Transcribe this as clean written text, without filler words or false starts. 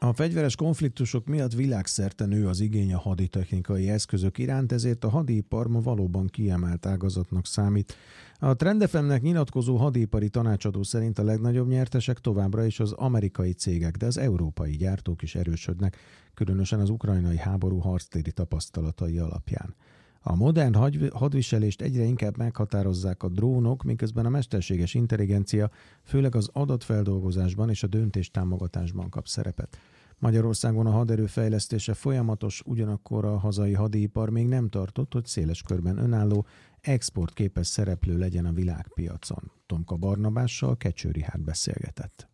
A fegyveres konfliktusok miatt világszerte nő az igény a haditechnikai eszközök iránt, ezért a hadipar ma valóban kiemelt ágazatnak számít. A Trend FM-nek nyilatkozó hadipari tanácsadó szerint a legnagyobb nyertesek továbbra is az amerikai cégek, de az európai gyártók is erősödnek, különösen az ukrajnai háború harctéri tapasztalatai alapján. A modern hadviselést egyre inkább meghatározzák a drónok, miközben a mesterséges intelligencia főleg az adatfeldolgozásban és a döntéstámogatásban kap szerepet. Magyarországon a haderő fejlesztése folyamatos, ugyanakkor a hazai hadipar még nem tartott, hogy széles körben önálló, exportképes szereplő legyen a világpiacon. Tomka Barnabással Kecső Rihárd beszélgetett.